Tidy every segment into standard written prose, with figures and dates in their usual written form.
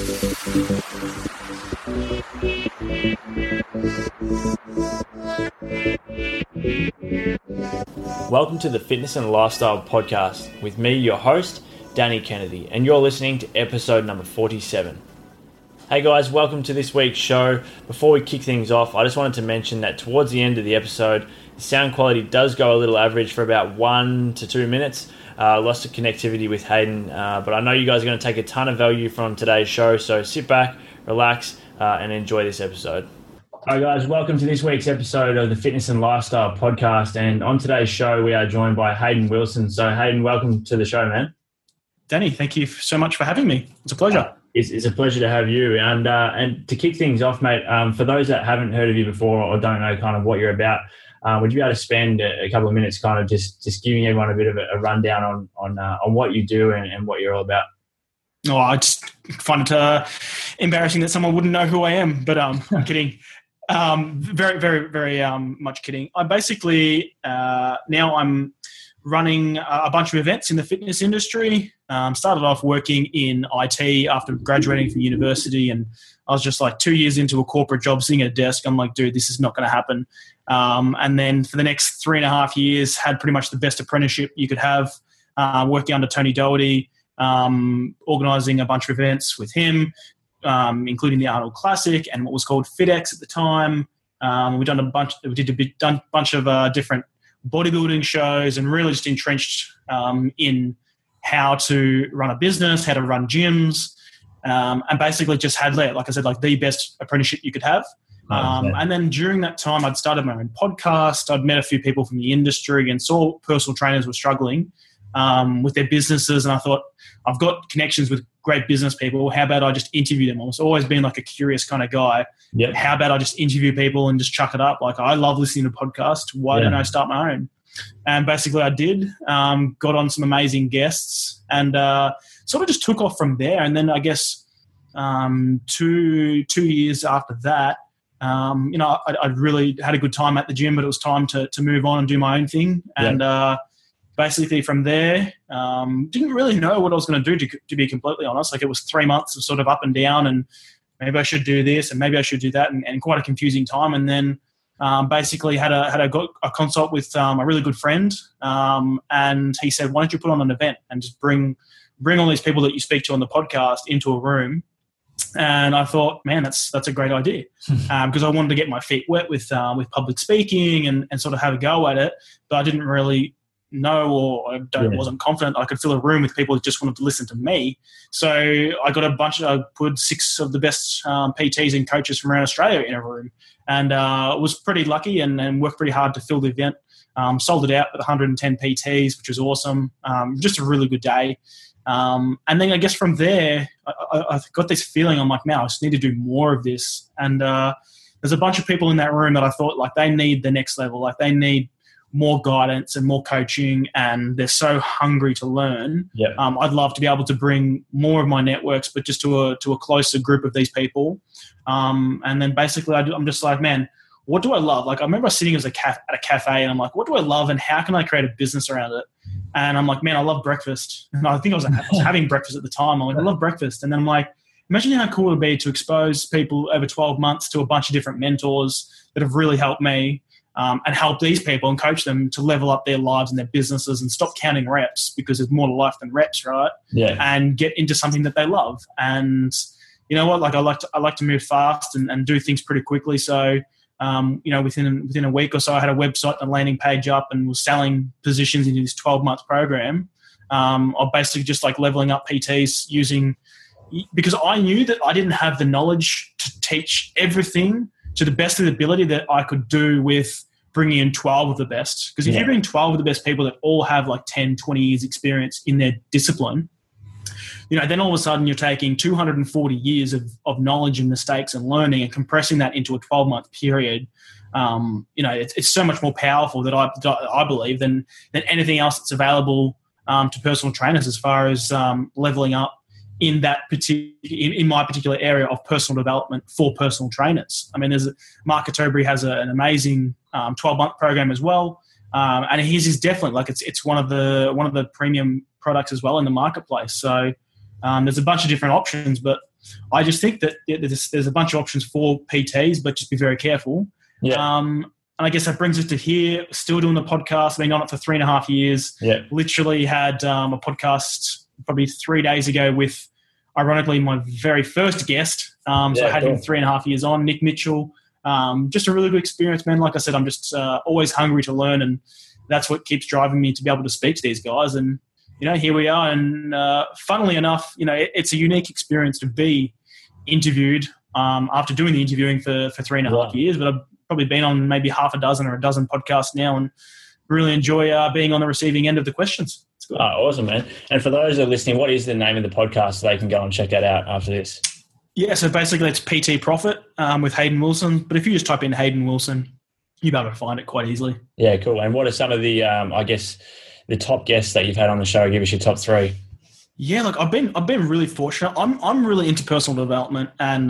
Welcome to the Fitness and Lifestyle Podcast with me, your host, Danny Kennedy, and you're listening to episode number 47. Hey guys, welcome to this week's show. Before we kick things off, I just wanted to mention that towards the end of the episode, the sound quality does go a little average for about 1 to 2 minutes. Lost of connectivity with Hayden, but I know you guys are going to take a ton of value from today's show, so sit back, relax, and enjoy this episode. Hi guys, welcome to this week's episode of the Fitness and Lifestyle Podcast, and on today's show we are joined by Hayden Wilson. So Hayden, welcome to the show, man. Danny, thank you so much for having me. It's a pleasure. It's a pleasure to have you. And to kick things off, mate, for those that haven't heard of you before or don't know kind of what you're about, would you be able to spend a couple of minutes kind of just giving everyone a bit of a rundown on what you do and what you're all about? Oh, I just find it embarrassing that someone wouldn't know who I am, but I'm kidding. Very, very, very much kidding. I basically now I'm running a bunch of events in the fitness industry. Started off working in IT after graduating from university, and I was just like 2 years into a corporate job sitting at a desk. I'm like, dude, this is not going to happen. And then for the next 3.5 years, had pretty much the best apprenticeship you could have, working under Tony Doherty, organising a bunch of events with him, including the Arnold Classic and what was called FitX at the time. We did a bunch of different bodybuilding shows, and really just entrenched in how to run a business, how to run gyms, and basically just had, like I said, like the best apprenticeship you could have. And then during that time, I'd started my own podcast. I'd met a few people from the industry and saw personal trainers were struggling with their businesses. And I thought, I've got connections with great business people. How about I just interview them? I've always been like a curious kind of guy. Yep. How about I just interview people and just chuck it up? Like, I love listening to podcasts. Why don't I start my own? And basically I did, got on some amazing guests, and sort of just took off from there. And then I guess 2 years after that, I really had a good time at the gym, but it was time to move on and do my own thing. And basically from there, didn't really know what I was going to do, to be completely honest. Like, it was 3 months of sort of up and down, and maybe I should do this and maybe I should do that, and quite a confusing time. And then basically had a consult with a really good friend, and he said, why don't you put on an event and just bring all these people that you speak to on the podcast into a room? And I thought, man, that's a great idea, because I wanted to get my feet wet with public speaking and sort of have a go at it, but I didn't really know, or wasn't confident I could fill a room with people that just wanted to listen to me. So I got I put 6 of the best PTs and coaches from around Australia in a room, and was pretty lucky and worked pretty hard to fill the event. Sold it out with 110 PTs, which was awesome. Just a really good day. And then I guess from there, I got this feeling. I'm like, man, I just need to do more of this. And there's a bunch of people in that room that I thought, like, they need the next level. Like, they need more guidance and more coaching, and they're so hungry to learn. Yep. I'd love to be able to bring more of my networks, but just to a closer group of these people. And then basically I'm just like, man, what do I love? Like, I remember sitting at a cafe, and I'm like, what do I love, and how can I create a business around it? And I'm like, man, I love breakfast. And I think I was having breakfast at the time. I'm like, I love breakfast. And then I'm like, imagine how cool it would be to expose people over 12 months to a bunch of different mentors that have really helped me, and help these people and coach them to level up their lives and their businesses and stop counting reps, because there's more to life than reps, right? Yeah. And get into something that they love. And you know what? Like, I like to move fast and do things pretty quickly. So, within a week or so, I had a website and a landing page up and was selling positions into this 12-month program. Of basically just like leveling up PTs because I knew that I didn't have the knowledge to teach everything to the best of the ability that I could do with bringing in 12 of the best. Because if you bring 12 of the best people that all have like 10, 20 years experience in their discipline, then all of a sudden you're taking 240 years of knowledge and mistakes and learning and compressing that into a 12-month period. It's so much more powerful that I believe than anything else that's available to personal trainers as far as leveling up in my particular area of personal development for personal trainers. I mean, Mark Katobri has an amazing 12-month program as well, and his is definitely like it's one of the premium products as well in the marketplace. So there's a bunch of different options, but I just think that there's a bunch of options for PTs, but just be very careful. Yeah. And I guess that brings us to here, still doing the podcast, been on it for 3.5 years. Yeah. Literally had a podcast probably 3 days ago with, ironically, my very first guest. So I had him 3.5 years on, Nick Mitchell. Just a really good experience, man. Like I said, I'm just always hungry to learn, and that's what keeps driving me to be able to speak to these guys. And, here we are. And funnily enough, it's a unique experience to be interviewed after doing the interviewing for 3.5 years. But I've probably been on maybe half a dozen or a dozen podcasts now, and really enjoy being on the receiving end of the questions. It's good. Oh, awesome, man. And for those that are listening, what is the name of the podcast so they can go and check that out after this? Yeah, so basically it's PT Profit with Hayden Wilson. But if you just type in Hayden Wilson, you'll be able to find it quite easily. Yeah, cool. And what are some of the, the top guests that you've had on the show? Give us your top three. Yeah, look, I've been really fortunate. I'm really into personal development, and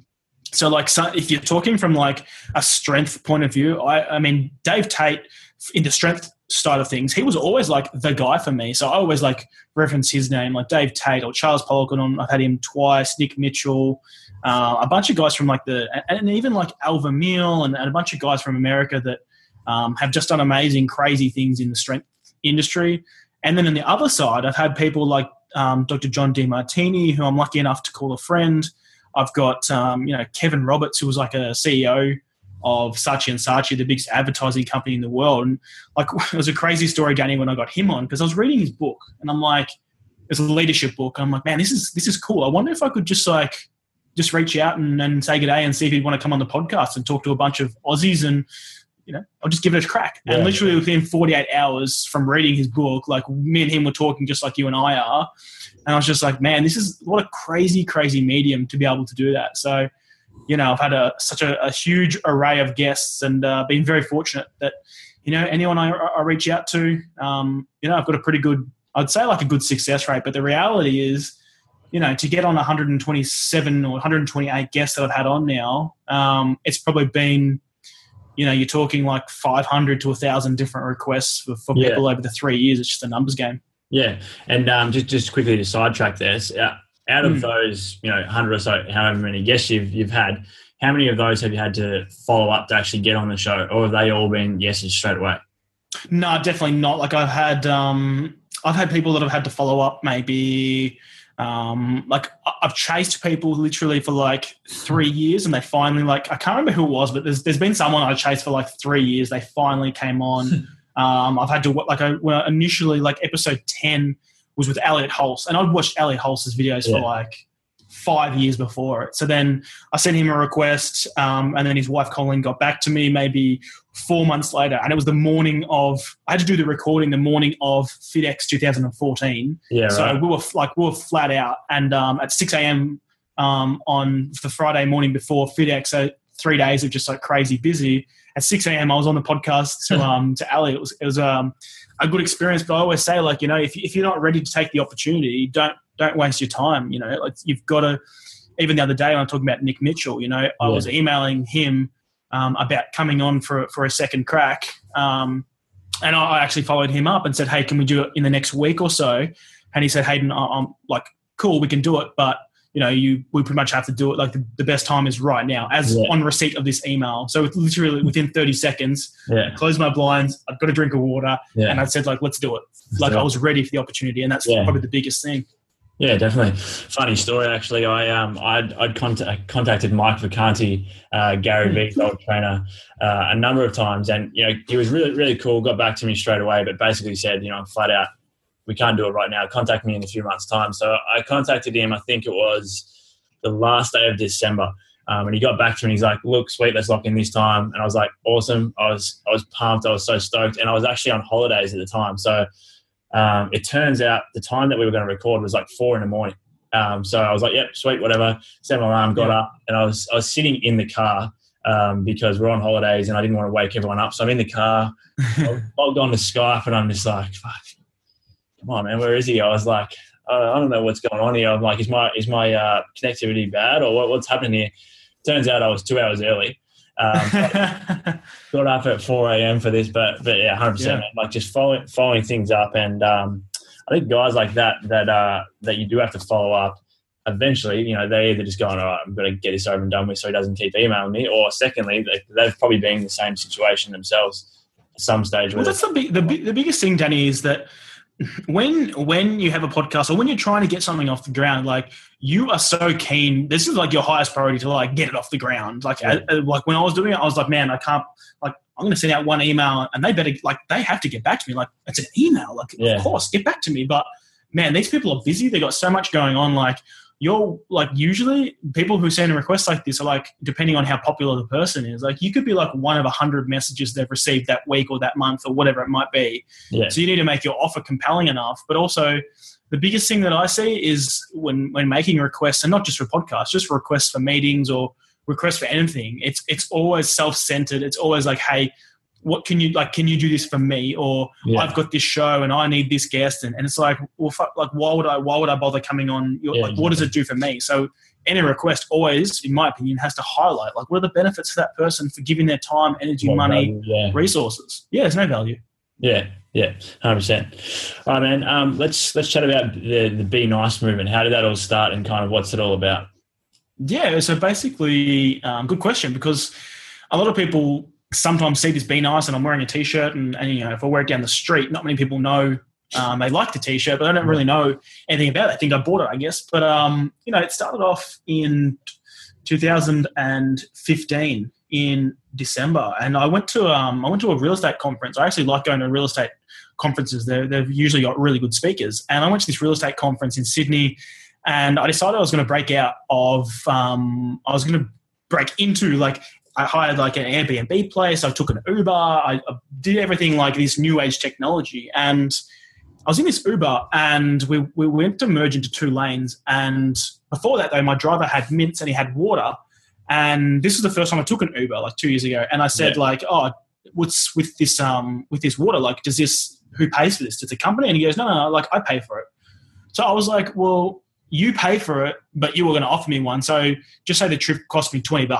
so if you're talking from like a strength point of view, I mean Dave Tate in the strength side of things, he was always like the guy for me. So I always like reference his name, like Dave Tate or Charles Poliquin. I've had him twice, Nick Mitchell, a bunch of guys from like and even like Al Vermeil and a bunch of guys from America that have just done amazing, crazy things in the strength industry. And then on the other side, I've had people like Dr. John DeMartini, who I'm lucky enough to call a friend. I've got, Kevin Roberts, who was like a CEO of Saatchi & Saatchi, the biggest advertising company in the world. And like, it was a crazy story, Danny, when I got him on, because I was reading his book and I'm like, it's a leadership book. I'm like, man, this is cool. I wonder if I could just reach out and say good day and see if he'd want to come on the podcast and talk to a bunch of Aussies, and I'll just give it a crack. Yeah. And literally within 48 hours from reading his book, like me and him were talking just like you and I are. And I was just like, man, this is what a crazy, crazy medium to be able to do that. So, I've had such a huge array of guests, and been very fortunate that, anyone I reach out to, I've got a pretty good, I'd say like a good success rate. But the reality is, to get on 127 or 128 guests that I've had on now, it's probably been, you're talking like 500 to 1,000 different requests for people over the 3 years. It's just a numbers game. Yeah. And just quickly to sidetrack this, out of those, 100 or so, however many guests you've had, how many of those have you had to follow up to actually get on the show? Or have they all been yeses straight away? No, definitely not. Like I've had people that I've had to follow up maybe, I've chased people literally for like 3 years, and they finally, like, I can't remember who it was, but there's been someone I chased for like 3 years. They finally came on. I've had to initially like episode 10 was with Elliot Hulse, and I'd watched Elliot Hulse's videos for like 5 years before it. So then I sent him a request, and then his wife Colleen got back to me maybe 4 months later, and it was the morning of, I had to do the recording the morning of FitX 2014. Yeah, so right. we were flat out, and at 6 a.m. On the Friday morning before FitX, so 3 days of just like crazy busy. At 6 a.m. I was on the podcast to Ali. It was a good experience, but I always say, like, if you're not ready to take the opportunity, don't waste your time. Like, you've got to. Even the other day when I'm talking about Nick Mitchell, I was emailing him about coming on for a second crack, and I actually followed him up and said, hey, can we do it in the next week or so? And he said, Hayden, I'm like, cool, we can do it, but we pretty much have to do it. Like the best time is right now, on receipt of this email. So it's literally within 30 seconds, I closed my blinds, I've got a drink of water, and I said, like, let's do it. I was ready for the opportunity, and that's probably the biggest thing. Yeah, definitely. Funny story, actually. I'd contacted Mike Vacanti, Gary Vee's old trainer, a number of times, and he was really, really cool. Got back to me straight away, but basically said, flat out, we can't do it right now. Contact me in a few months' time. So I contacted him. I think it was the last day of December, and he got back to me. He's like, "Look, sweet, let's lock in this time." And I was like, "Awesome!" I was pumped. I was so stoked, and I was actually on holidays at the time. So it turns out the time that we were going to record was like 4 a.m. So I was like, "Yep, sweet, whatever." Set my alarm, got up, and I was sitting in the car because we're on holidays, and I didn't want to wake everyone up. So I'm in the car, I logged on to Skype, and I'm just like, "Fuck. Come on, man, where is he?" I was like, I don't know what's going on here. I'm like, is my connectivity bad, or what's happening here? Turns out I was 2 hours early. Got up at 4 a.m. for this, but yeah, 100%. Man, like just following things up, and I think guys like that you do have to follow up. eventually, they're either just going, all right, I'm going to get this over and done with so he doesn't keep emailing me, or secondly, they've probably been in the same situation themselves at some stage. Well, that's the biggest thing, Danny, is that when you have a podcast or when you're trying to get something off the ground, like you are so keen, this is like your highest priority to like get it off the ground. Like, like when I was doing it, I was like, man, I can't, like, I'm going to send out one email and they have to get back to me. Like, it's an email. Like, of course, get back to me. But man, these people are busy. They got so much going on. Like, you're like, usually people who send a request like this are like, depending on how popular the person is, like you could be like one of 100 messages they've received that week or that month or whatever it might be. Yeah. So you need to make your offer compelling enough. But also the biggest thing that I see is when making requests, and not just for podcasts, just for requests for meetings or requests for anything, it's always self-centered. It's always like, hey, what can you do this for me? Or I've got this show and I need this guest. And it's like, well, like, why would I bother coming on? What does it do for me? So any request always, in my opinion, has to highlight, like, what are the benefits for that person for giving their time, energy, money, resources? Yeah, there's no value. Yeah, 100%. All right, man. Let's chat about the Be Nice movement. How did that all start and kind of what's it all about? Yeah, so basically, good question, because a lot of people sometimes see this Be Nice and I'm wearing a T-shirt and if I wear it down the street, not many people know they like the T-shirt, but I don't really know anything about it. I think I bought it, I guess. But, it started off in 2015 in December, and I went to a real estate conference. I actually like going to real estate conferences. They've usually got really good speakers. And I went to this real estate conference in Sydney, and I decided I was going to break out of I was going to break into, like, I hired like an Airbnb place. I took an Uber. I did everything like this new age technology. And I was in this Uber and we went to merge into 2 lanes. And before that, though, my driver had mints and he had water. And this was the first time I took an Uber, like 2 years ago. And I said, like, oh, what's with this water? Like, who pays for this? Does the company? And he goes, no, like, I pay for it. So I was like, well, you pay for it, but you were going to offer me one. So just say the trip cost me $20.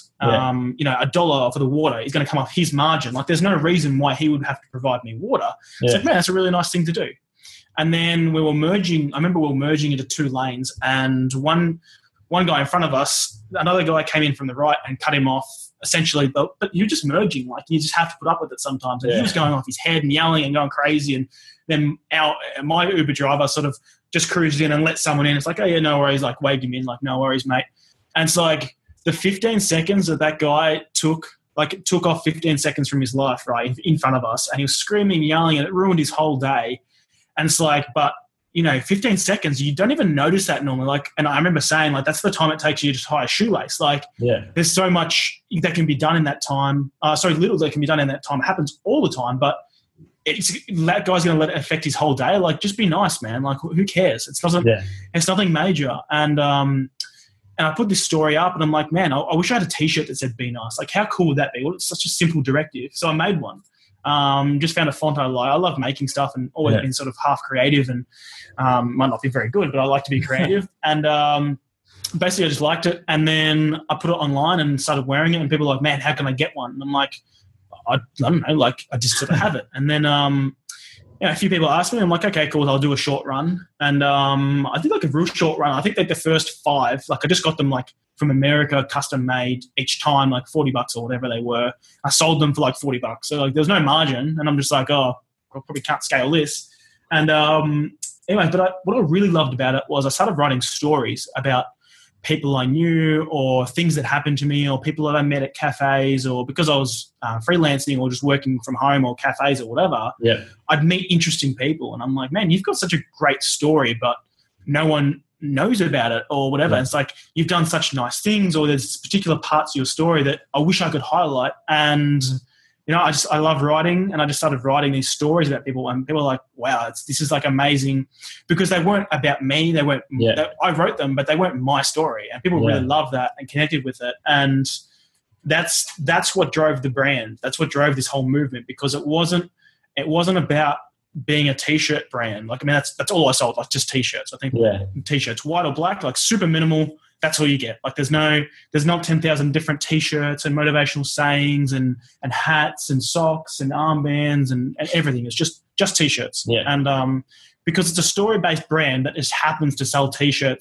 $1 for the water is going to come off his margin. Like, there's no reason why he would have to provide me water. Yeah. So, man, that's a really nice thing to do. And then we were merging. I remember we were merging into 2 lanes, and one guy in front of us, another guy came in from the right and cut him off. Essentially, but you're just merging. Like, you just have to put up with it sometimes. And he was going off his head and yelling and going crazy. And then my Uber driver sort of just cruised in and let someone in. It's like, oh yeah, no worries. Like, waved him in. Like, no worries, mate. And it's like the 15 seconds that guy took off 15 seconds from his life, right, in front of us. And he was screaming, yelling, and it ruined his whole day. And it's like, but 15 seconds, you don't even notice that normally. Like, and I remember saying, like, that's the time it takes you to tie a shoelace. Like, there's so much that can be done in that time. Little that can be done in that time. It happens all the time, but that guy's going to let it affect his whole day. Like, just be nice, man. Like, who cares? It's nothing major. And I put this story up, and I'm like, man, I wish I had a T-shirt that said "Be Nice." Like, how cool would that be? Well, it's such a simple directive. So I made one. Just found a font I like. I love making stuff and always been sort of half creative, and might not be very good, but I like to be creative. And basically, I just liked it. And then I put it online and started wearing it, and people were like, man, how can I get one? And I'm like, I don't know, like, I just sort of have it. And then a few people asked me, I'm like, okay, cool, I'll do a short run. And I did like a real short run. I think that the first 5, like, I just got them like from America, custom made each time, like $40 or whatever they were. I sold them for like $40. So like, there was no margin. And I'm just like, oh, I probably can't scale this. And anyway, but what I really loved about it was I started writing stories about people I knew or things that happened to me or people that I met at cafes, or because I was freelancing or just working from home or cafes or whatever, I'd meet interesting people. And I'm like, man, you've got such a great story, but no one knows about it or whatever. It's like, you've done such nice things, or there's particular parts of your story that I wish I could highlight. And I love writing, and I just started writing these stories about people, and people are like, wow, this is like amazing, because they weren't about me. They weren't, I wrote them, but they weren't my story, and people really loved that and connected with it. And that's what drove the brand. That's what drove this whole movement, because it wasn't about being a T-shirt brand. Like, I mean, that's all I sold, like just T-shirts. I think T-shirts, white or black, like super minimal. That's all you get. Like, there's not 10,000 different T-shirts and motivational sayings and hats and socks and armbands and everything. It's just T-shirts. Yeah. And because it's a story-based brand that just happens to sell T-shirts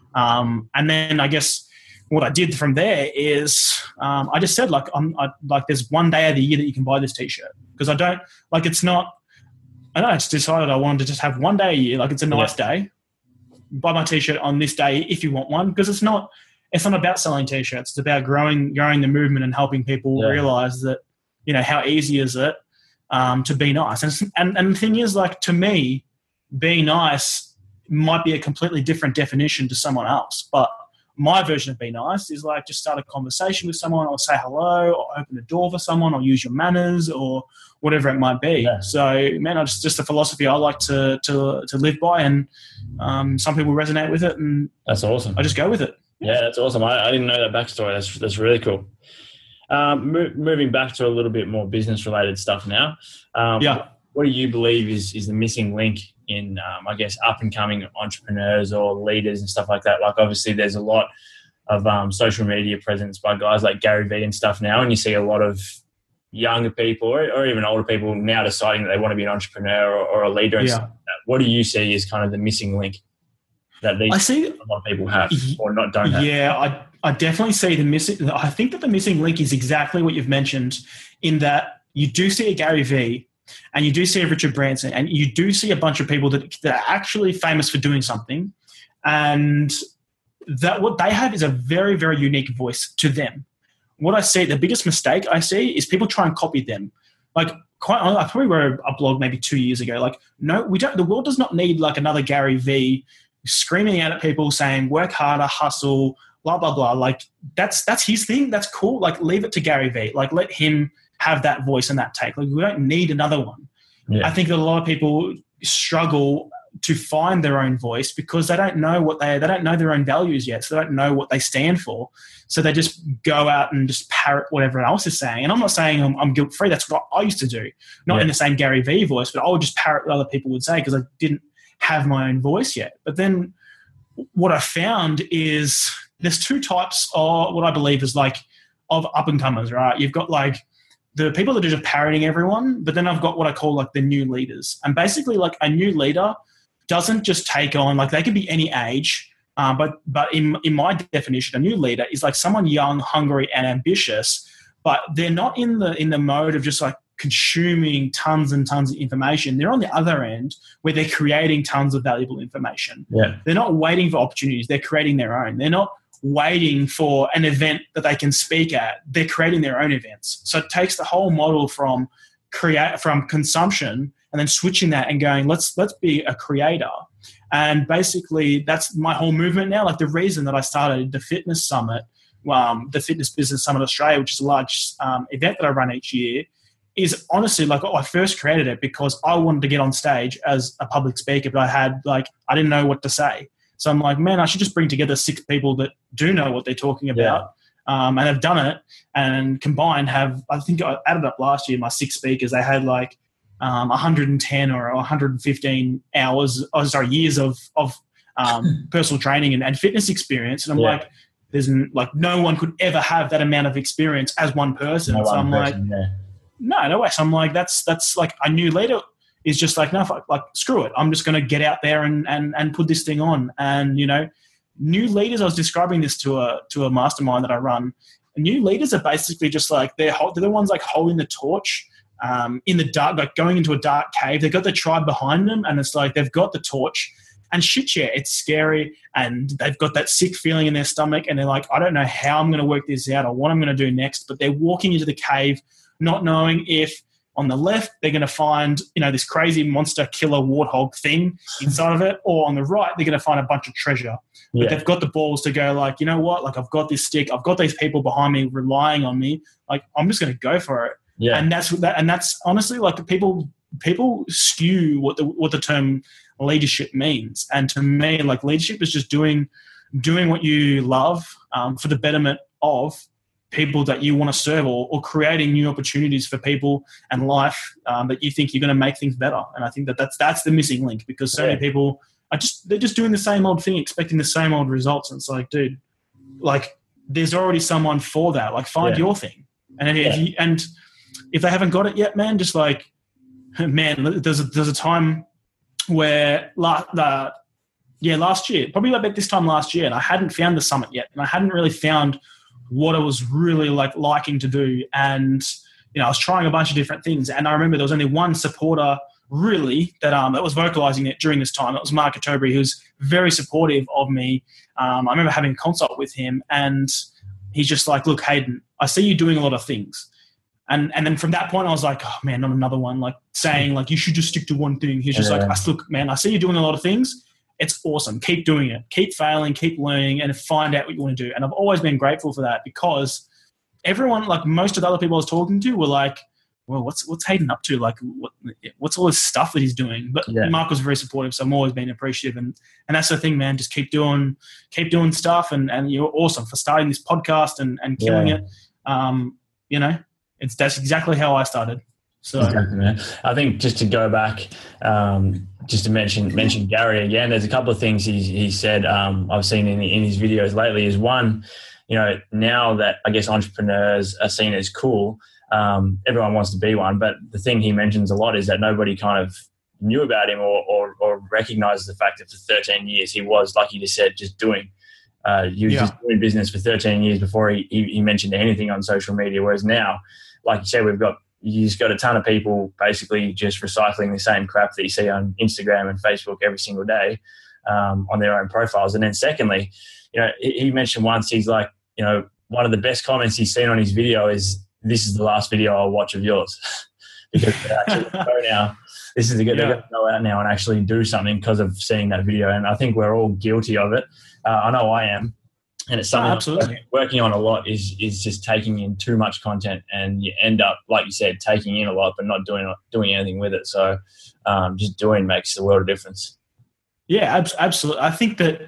And then I guess what I did from there is I just said, like, there's one day of the year that you can buy this T-shirt, because I don't, like, it's not, I know, I just decided I wanted to just have one day a year. Like, it's a nice day. Buy my T-shirt on this day if you want one, because it's not about selling T-shirts. It's about growing the movement and helping people realize that, you know, how easy is it to be nice. And the thing is, like, to me, being nice might be a completely different definition to someone else. But my version of be nice is like just start a conversation with someone, or say hello, or open a door for someone, or use your manners, or whatever it might be. Yeah. So, man, it's just a philosophy I like to live by, and some people resonate with it, and that's awesome. I just go with it. Yeah, that's awesome. I didn't know that backstory. That's really cool. Moving back to a little bit more business-related stuff now. What do you believe is the missing link in, I guess, up-and-coming entrepreneurs or leaders and stuff like that? Like, obviously, there's a lot of social media presence by guys like Gary Vee and stuff now, and you see a lot of younger people or even older people now deciding that they want to be an entrepreneur or a leader and stuff like that. What do you see as kind of the missing link that a lot of people have or don't have? Yeah, I definitely see the missing. I think that the missing link is exactly what you've mentioned, in that you do see a Gary Vee, and you do see a Richard Branson, and you do see a bunch of people that are actually famous for doing something, and that what they have is a very, very unique voice to them. What I see, the biggest mistake I see, is people try and copy them. Like, I probably wrote a blog maybe 2 years ago. Like, no, we don't. The world does not need like another Gary Vee screaming out at people saying work harder, hustle, blah blah blah. Like, that's his thing. That's cool. Like, leave it to Gary Vee. Like, let him have that voice and that take. Like, we don't need another one. Yeah. I think that a lot of people struggle to find their own voice because they don't know they don't know their own values yet. So they don't know what they stand for. So they just go out and just parrot what everyone else is saying. And I'm not saying I'm guilt free. That's what I used to do. Not in the same Gary Vee voice, but I would just parrot what other people would say because I didn't have my own voice yet. But then what I found is there's two types of what I believe is like of up and comers, right? You've got like the people that are just parroting everyone, but then I've got what I call like the new leaders. And basically, like, a new leader doesn't just take on, like, they can be any age, but in my definition, a new leader is like someone young, hungry, and ambitious, but they're not in the mode of just like consuming tons and tons of information. They're on the other end where they're creating tons of valuable information. Yeah. They're not waiting for opportunities. They're creating their own. They're not waiting for an event that they can speak at. They're creating their own events. So it takes the whole model from consumption and then switching that and going, let's be a creator. And basically that's my whole movement now. Like, the reason that I started the Fitness Summit, the Fitness Business Summit Australia, which is a large event that I run each year, is honestly, like, I first created it because I wanted to get on stage as a public speaker, but I didn't know what to say. So I'm like, man, I should just bring together 6 people that do know what they're talking about and have done it, and combined I think I added up last year, my 6 speakers, they had like 110 or 115 years of personal training and fitness experience. And I'm like, there's like no one could ever have that amount of experience as one person. No, so I'm like, no way. So I'm like, that's like a new leader is just like, no, like, screw it. I'm just going to get out there and put this thing on. And, you know, new leaders, I was describing this to a mastermind that I run. New leaders are basically just like, they're the ones like holding the torch in the dark, like going into a dark cave. They've got the tribe behind them, and it's like they've got the torch. And shit, yeah, it's scary, and they've got that sick feeling in their stomach, and they're like, I don't know how I'm going to work this out or what I'm going to do next. But they're walking into the cave not knowing if on the left they're going to find, you know, this crazy monster killer warthog thing inside of it, or on the right they're going to find a bunch of treasure. But they've got the balls to go like, you know what, like, I've got this stick, I've got these people behind me relying on me, like, I'm just going to go for it. Yeah. And that's honestly, like, people skew what the term leadership means. And to me, like, leadership is just doing what you love for the betterment of people that you want to serve, or creating new opportunities for people and life that you think you're going to make things better. And I think that's the missing link, because so many people they're just doing the same old thing, expecting the same old results. And it's like, dude, like, there's already someone for that. Like, find your thing. And if they haven't got it yet, man, just like, man, there's a time where last year, probably about this time last year, and I hadn't found the summit yet, and I hadn't really found what I was really liking to do. And I was trying a bunch of different things, and I remember there was only one supporter really that was vocalizing it during this time. It was Mark Atobry, who was very supportive of me. I remember having a consult with him, and he's just like, "Look, Hayden, I see you doing a lot of things." And then from that point, I was like, "Oh man, not another one." Like saying like, "You should just stick to one thing." He's just like, "Look, man, I see you doing a lot of things. It's awesome. Keep doing it. Keep failing. Keep learning, and find out what you want to do." And I've always been grateful for that, because everyone, like most of the other people I was talking to, were like, "Well, what's Hayden up to? Like, what's all this stuff that he's doing?" But Mark was very supportive, so I'm always been appreciative. And that's the thing, man. Just keep doing stuff, and you're awesome for starting this podcast and killing it. That's exactly how I started. So exactly, man. I think just to go back, just to mention Gary again, there's a couple of things he said I've seen in his videos lately. Is one, now that I guess entrepreneurs are seen as cool, everyone wants to be one. But the thing he mentions a lot is that nobody kind of knew about him or recognizes the fact that for 13 years he was, like you just said, just doing. He was just doing business for 13 years before he mentioned anything on social media. Whereas now, like you said, you just got a ton of people basically just recycling the same crap that you see on Instagram and Facebook every single day on their own profiles. And then secondly, he mentioned once, he's like, one of the best comments he's seen on his video is, "This is the last video I'll watch of yours." Because they're actually go now. This is they're going to go out now and actually do something because of seeing that video. And I think we're all guilty of it. I know I am. And it's something I'm working on a lot is just taking in too much content, and you end up, like you said, taking in a lot but not doing anything with it. So just doing makes the world of difference. Yeah, absolutely. I think that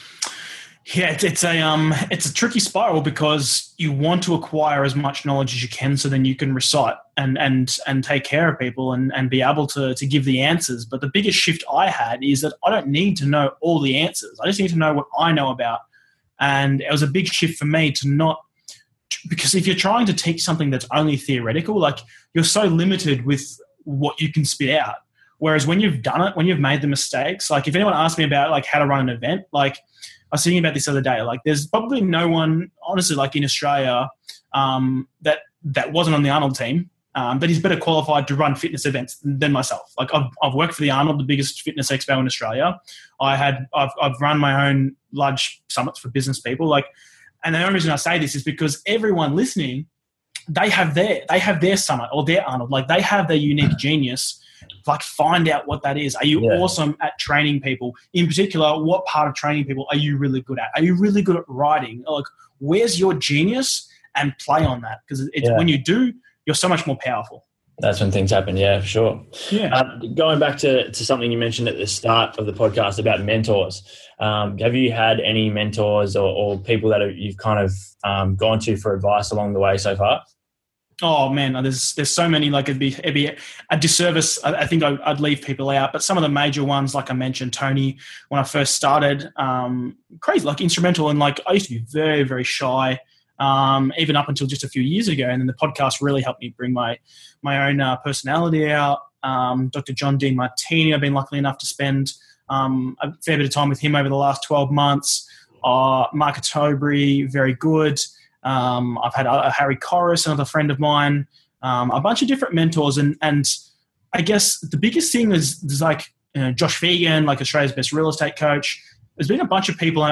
it's a tricky spiral, because you want to acquire as much knowledge as you can, so then you can recite and take care of people and be able to give the answers. But the biggest shift I had is that I don't need to know all the answers. I just need to know what I know about. And it was a big shift for me to not, because if you're trying to teach something that's only theoretical, like you're so limited with what you can spit out. Whereas when you've done it, when you've made the mistakes, like if anyone asked me about like how to run an event, like I was thinking about this the other day, like there's probably no one, honestly, like in Australia that wasn't on the Arnold team, that is better qualified to run fitness events than myself. Like I've worked for the Arnold, the biggest fitness expo in Australia. I've run my own large summits for business people. Like, and the only reason I say this is because everyone listening, they have their summit or their Arnold. Like they have their unique genius. Like find out what that is. Are you awesome at training people? In particular, what part of training people are you really good at? Are you really good at writing? Like where's your genius? And play on that, because when you do, you're so much more powerful. That's when things happen, yeah, for sure. Yeah. Going back to something you mentioned at the start of the podcast about mentors, have you had any mentors or people that you've kind of gone to for advice along the way so far? Oh man, there's so many. Like it'd be a disservice. I think I'd leave people out, but some of the major ones, like I mentioned, Tony, when I first started, crazy, like instrumental. And like I used to be very, very shy. Even up until just a few years ago. And then the podcast really helped me bring my own personality out. Dr. John Dean Martini, I've been lucky enough to spend a fair bit of time with him over the last 12 months. Mark Atobry, very good. I've had Harry Corris, another friend of mine, a bunch of different mentors. And I guess the biggest thing is there's like Josh Fegan, like Australia's best real estate coach. There's been a bunch of people.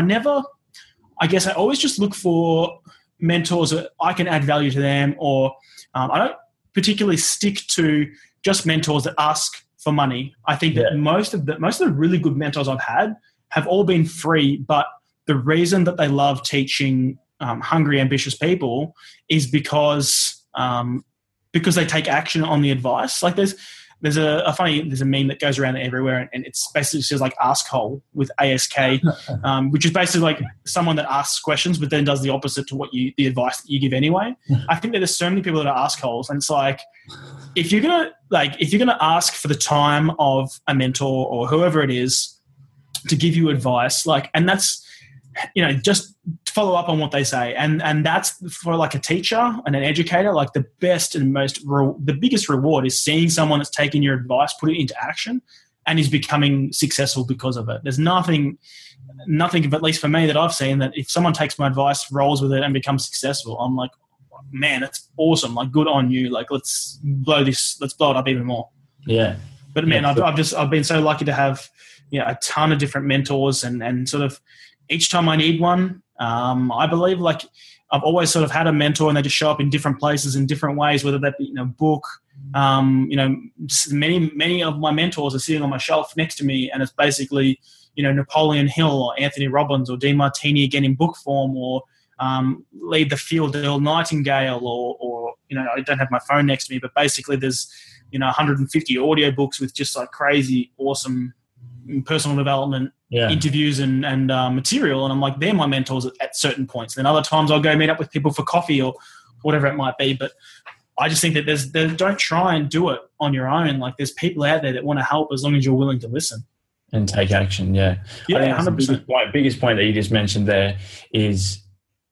I guess I always just look for mentors that I can add value to them, or I don't particularly stick to just mentors that ask for money. I think that most of the really good mentors I've had have all been free, but the reason that they love teaching hungry, ambitious people is because they take action on the advice. Like there's a meme that goes around everywhere, and it's basically says like askhole with ASK, which is basically like someone that asks questions but then does the opposite to the advice that you give anyway. I think that there's so many people that are assholes, and it's like if you're gonna ask for the time of a mentor or whoever it is to give you advice, like, and that's just follow up on what they say, and that's for like a teacher and an educator. Like the best and the biggest reward is seeing someone that's taken your advice, put it into action, and is becoming successful because of it. There's nothing, at least for me, that I've seen that if someone takes my advice, rolls with it, and becomes successful, I'm like, man, that's awesome. Like, good on you. Like, let's blow it up even more. Yeah. But man, I've been so lucky to have, a ton of different mentors, and sort of each time I need one, I believe, like, I've always sort of had a mentor, and they just show up in different places in different ways, whether that be, book, many of my mentors are sitting on my shelf next to me, and it's basically, Napoleon Hill or Anthony Robbins or Demartini again in book form, or Lead the Field, Earl Nightingale, or I don't have my phone next to me, but basically there's, 150 audio books with just like crazy, awesome personal development interviews and material. And I'm like, they're my mentors at certain points. Then other times I'll go meet up with people for coffee or whatever it might be. But I just think that don't try and do it on your own. Like, there's people out there that want to help as long as you're willing to listen. And take action, yeah. Yeah, I think 100%. Biggest point that you just mentioned there is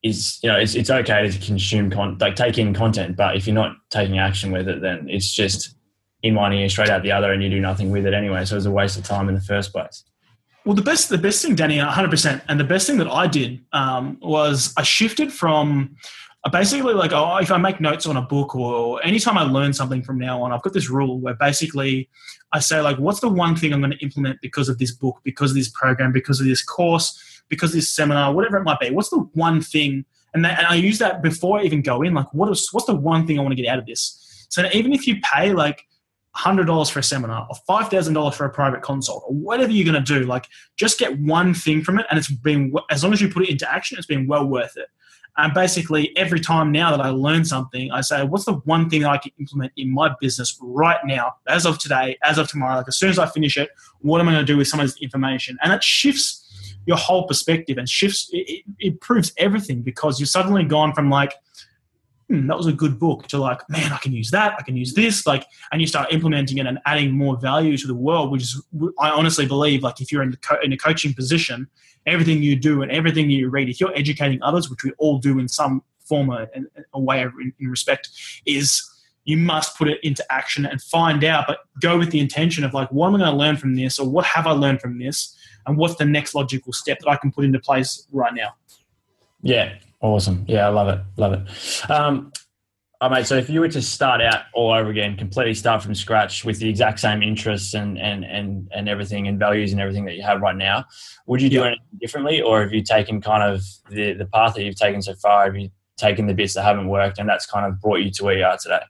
it's okay to consume take in content, but if you're not taking action with it, then it's just in one ear, straight out the other, and you do nothing with it anyway. So it's a waste of time in the first place. Well, the best thing, Danny, 100%, and the best thing that I did was I shifted from basically like, if I make notes on a book or anytime I learn something from now on, I've got this rule where basically I say, like, what's the one thing I'm going to implement because of this book, because of this program, because of this course, because of this seminar, whatever it might be. What's the one thing? And I use that before I even go in. Like, what's the one thing I want to get out of this? So that even if you pay like $100 for a seminar or $5,000 for a private consult or whatever you're going to do, like, just get one thing from it, and it's been, as long as you put it into action, it's been well worth it. And basically every time now that I learn something, I say, what's the one thing that I can implement in my business right now, as of today, as of tomorrow? Like, as soon as I finish it, what am I going to do with some of this information? And it shifts your whole perspective and it improves everything, because you've suddenly gone from like, that was a good book, to like, man, I can use that, I can use this, like, and you start implementing it and adding more value to the world, which is, I honestly believe, like, if you're in a coaching position, everything you do and everything you read, if you're educating others, which we all do in some form or a way in respect, is you must put it into action and find out, but go with the intention of like, what am I going to learn from this, or what have I learned from this, and what's the next logical step that I can put into place right now. Yeah. Awesome. Yeah, I love it. Love it. Mate, so if you were to start out all over again, completely start from scratch with the exact same interests and everything and values and everything that you have right now, would you do anything differently, or have you taken kind of the path that you've taken so far? Have you taken the bits that haven't worked and that's kind of brought you to where you are today?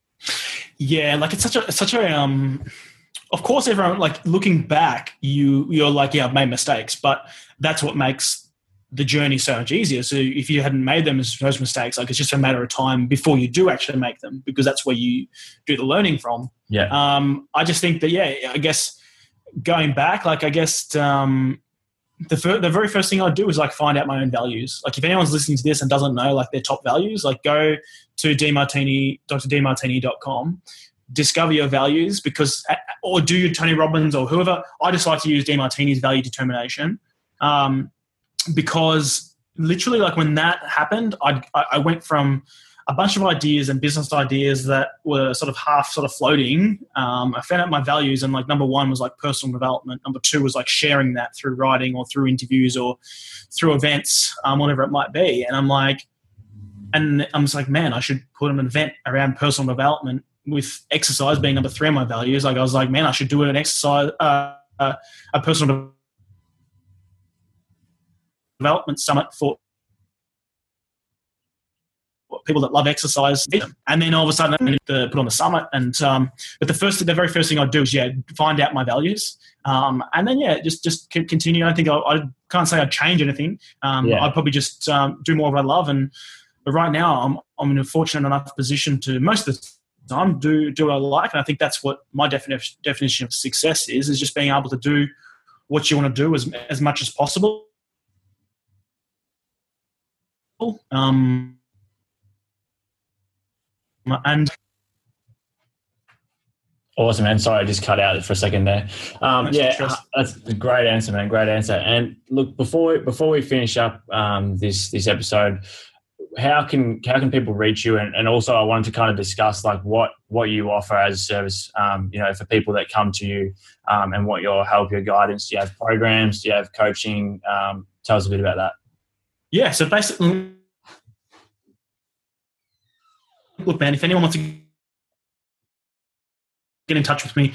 Yeah, like it's such a of course, everyone, like, looking back, you're like, yeah, I've made mistakes, but that's what makes the journey so much easier. So if you hadn't made those mistakes, like, it's just a matter of time before you do actually make them, because that's where you do the learning from. Yeah. I just think that, I guess going back, like, I guess the very first thing I'd do is like find out my own values. Like, if anyone's listening to this and doesn't know like their top values, like, go to drdemartini.com, discover your values, or do your Tony Robbins or whoever. I just like to use Demartini's value determination. Because literally, like, when that happened, I went from a bunch of ideas and business ideas that were sort of floating. I found out my values, and like, number one was like personal development. Number two was like sharing that through writing or through interviews or through events, whatever it might be. And I'm just like, man, I should put an event around personal development, with exercise being number three on my values. Like, I was like, man, I should do an exercise, a personal development summit for people that love exercise. And then all of a sudden I need to put on the summit. And but the very first thing I'd do is find out my values. And then just continue. I think I can't say I'd change anything. I'd probably just do more of what I love. But right now I'm in a fortunate enough position to most of the time do what I like. And I think that's what my definition of success is just being able to do what you want to do as much as possible. And awesome, man. Sorry, I just cut out for a second there. That's a great answer, man. Great answer. And look, before we finish up this episode, how can people reach you? And also, I wanted to kind of discuss like what you offer as a service, for people that come to you, and what your help, your guidance. Do you have programs? Do you have coaching? Tell us a bit about that. Yeah. So basically, look, man, if anyone wants to get in touch with me,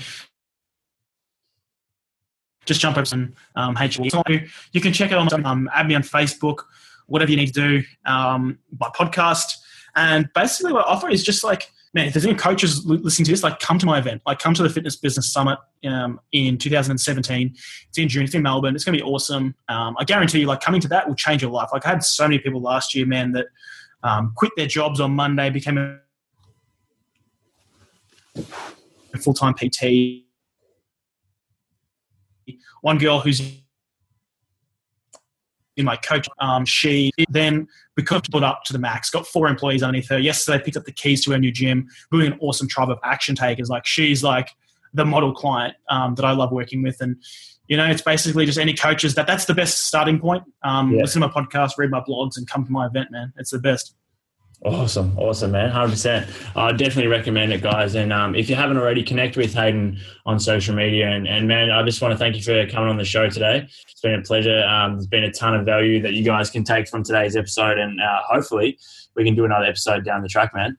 just jump over some HL. You can check it on, add me on Facebook, whatever you need to do, by podcast. And basically what I offer is just like, man, if there's any coaches listening to this, like come to my event, like come to the Fitness Business Summit in 2017. It's in June, it's in Melbourne. It's going to be awesome. I guarantee you, like coming to that will change your life. Like I had so many people last year, man, that quit their jobs on Monday, became a full-time PT. One girl who's in my coach, she then, because put up to the max, got 4 employees underneath her. Yesterday, picked up the keys to her new gym, building an awesome tribe of action takers. Like she's like the model client that I love working with. And, it's basically just any coaches that's the best starting point. Listen to my podcast, read my blogs, and come to my event, man. It's the best. Awesome, man, 100%. I definitely recommend it, guys. And if you haven't already, connect with Hayden on social media. And man, I just want to thank you for coming on the show today. It's been a pleasure. There's been a ton of value that you guys can take from today's episode, and hopefully we can do another episode down the track, man.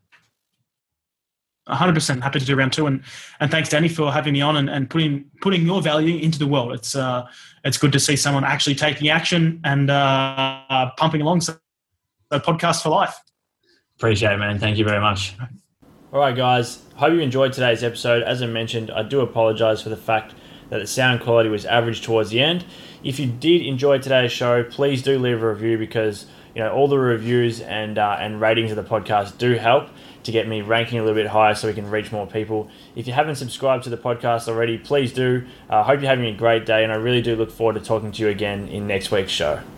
100% happy to do round 2, and thanks, Danny, for having me on and putting your value into the world. It's good to see someone actually taking action and pumping along. So podcast for life. Appreciate it, man. Thank you very much. All right, guys. Hope you enjoyed today's episode. As I mentioned, I do apologize for the fact that the sound quality was average towards the end. If you did enjoy today's show, please do leave a review, because all the reviews and ratings of the podcast do help to get me ranking a little bit higher so we can reach more people. If you haven't subscribed to the podcast already, please do. Hope you're having a great day, and I really do look forward to talking to you again in next week's show.